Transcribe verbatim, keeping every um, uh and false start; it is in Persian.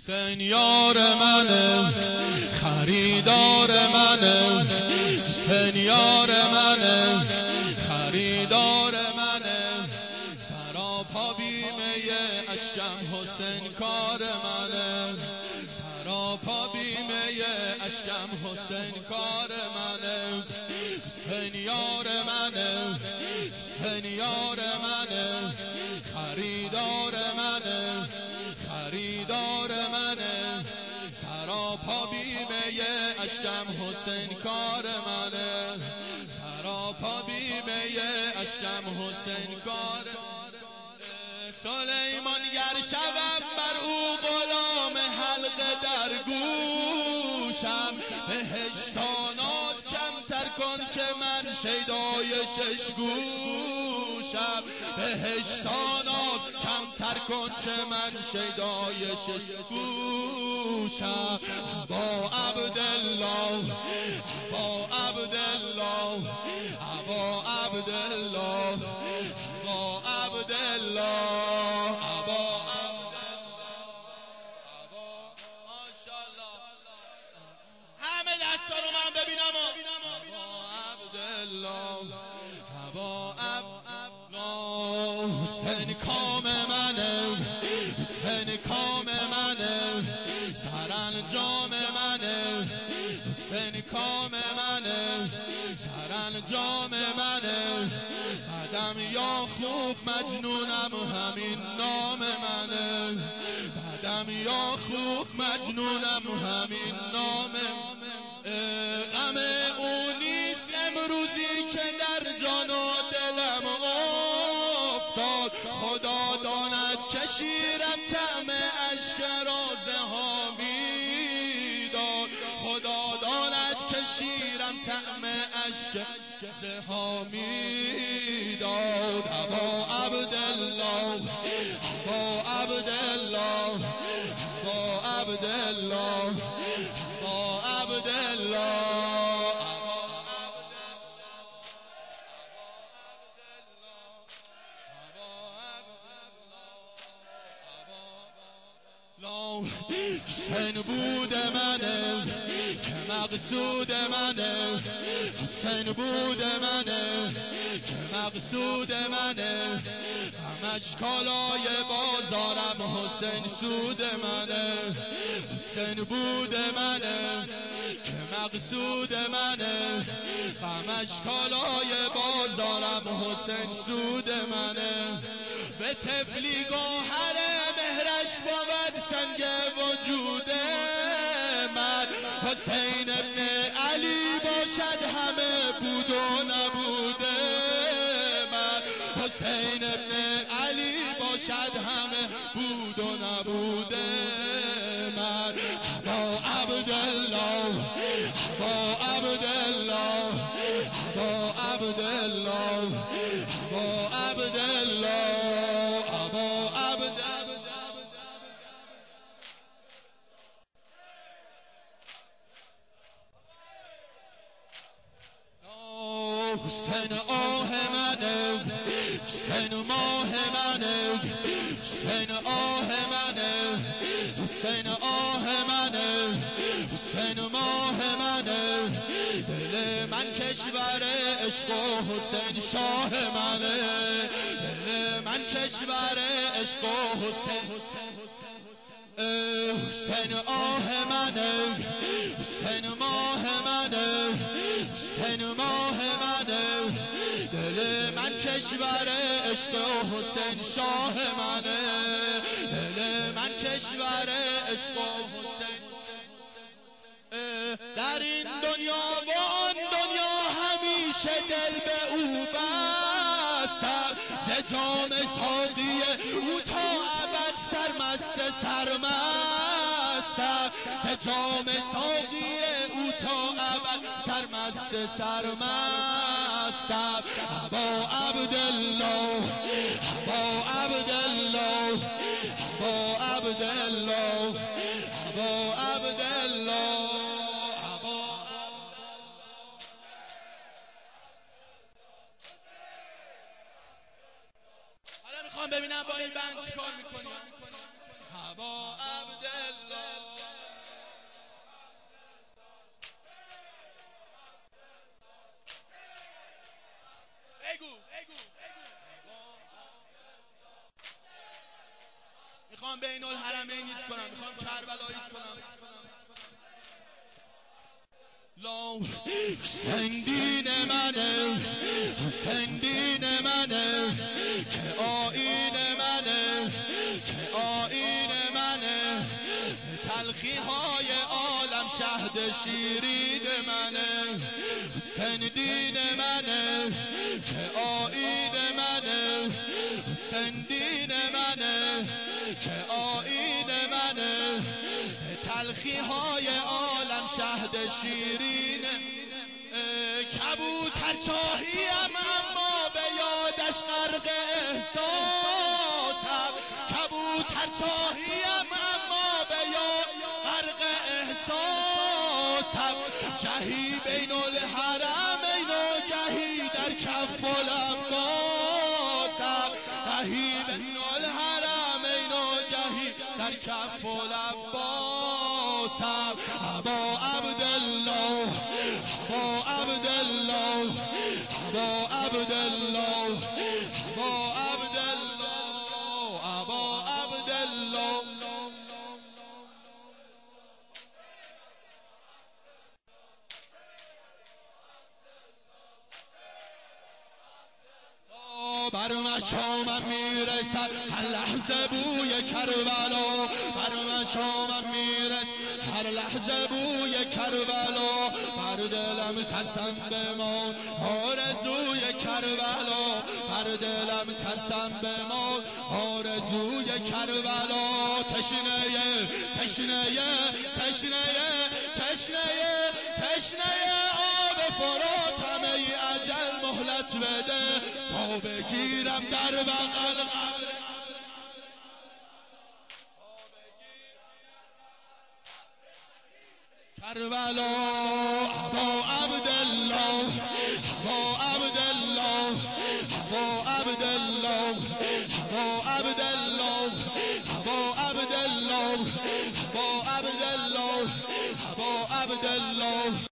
حسین یار منه، خریدار منه. حسین یار منه، خریدار منه. سراپا بیمه اشکم حسین کار منه. سراپا بیمه اشکم حسین کار منه. حسین یار منه، حسین یار منه، خریدار منه، خریدار منه. سراپا بیمه اشکم حسین کار منه. سراپا بیمه اشکم حسین کار منه. سلیمان گر شوم بر او غلام حلقه در گوشم، بهشتا ناز کمتر کن که من شیدای شش گوشم. بهشتا ناز کمتر کن که من شیدای شش گوشم. ابا عبدالله، ابا عبدالله، ابا عبدالله، ابا عبدالله. دستارو من ببینم ابا عبدالله، ابا عبدالله. حسین کام منه، حسین کام منه، سرانجام منه. حسین کام منه، سرانجام منه. بعدم یا خوب مجنونم همین نام منه. بعدم یا خوب مجنونم همین نام منه. غم او نیست امروزی که در جان و دلم افتاد. خدا داند که شیرم طعم اشک رازه ها میداد. خدا داند که شیرم طعم اشک رازه ها میداد. ابا عبدالله، ابا عبدالله، ابا عبدالله، ابا عبدالله. حسین بود منه که مقصود منه. حسین بود منه که مقصود منه. همش کالای بازارم حسین سود منه. حسین بود منه که مقصود منه. همش کالای بازارم حسین سود منه. به تفلی گوهر مهرش بود سنگ وجود من. حسین ابن علی باشد همه بود و نبوده من. حسین ابن علی باشد همه بود و نبوده من. ابا عبدالله، ابا عبدالله، ابا عبدالله، ابا عبدالله. حسین آه منه، حسین ماه منه، حسین آه منه، حسین آه منه، حسین ماه منه. دل من کشور عشق و حسین شاه منه. دل من کشور عشق و حسین حسین آه منه، حسین ماه منه، حسین ماه منه. دل من کشور عشق و حسین شاه منه. دل من کشور عشق و حسین. در این دنیا و آن دنیا همیشه دل به او بستم. ز جام ساقی او تا ابد سرمست سرمستم. ز جام ساقی او تا ابد سرمست سرمستم. ابا عبدالله، ابا عبدالله، ابا عبدالله، ابا عبدالله. حالا میخوام ببینم با این بند چیکار میکنی. ابا عبدالله. میخوام بین الحرمین ایت کنم، میخوام کربلا ایت کنم. لا سندین منه، سندین منه، که آیین منه، که آیین منه، تلخی های عالم شهد شیرین منه. سندین منه که آیین منه، سندین منه که آیین منه، تلخی های عالم شهد شیرین. کبوتر چاهیم اما به یادش غرق احساسم، کبوتر چاهیم اما به یاد غرق احساسم. گهی بین الحرمین و گهی در کف العباسم، گهی بین الحرمین و گهی در کف العباسم. ابا عبدالله، ابا عبدالله، ابا عبدالله، ابا عبدالله، ابا عبدالله. بر مشامم میرسد هر لحظه بوی کربلا، بر مشامم میرسد هر لحظه بوی کربلا. بر دلم ترسم بمان آرزوی کربلا، بر دلم ترسم بمان آرزوی کربلا. تشنه تشنه تشنه تشنه تشنه آب فراتم ای اجل مهلت بده تا بگیرم در بغل قبر. کربلا ابا عبدالله، ابا عبدالله، ابا عبدالله، ابا عبدالله، ابا عبدالله، ابا عبدالله، ابا عبدالله.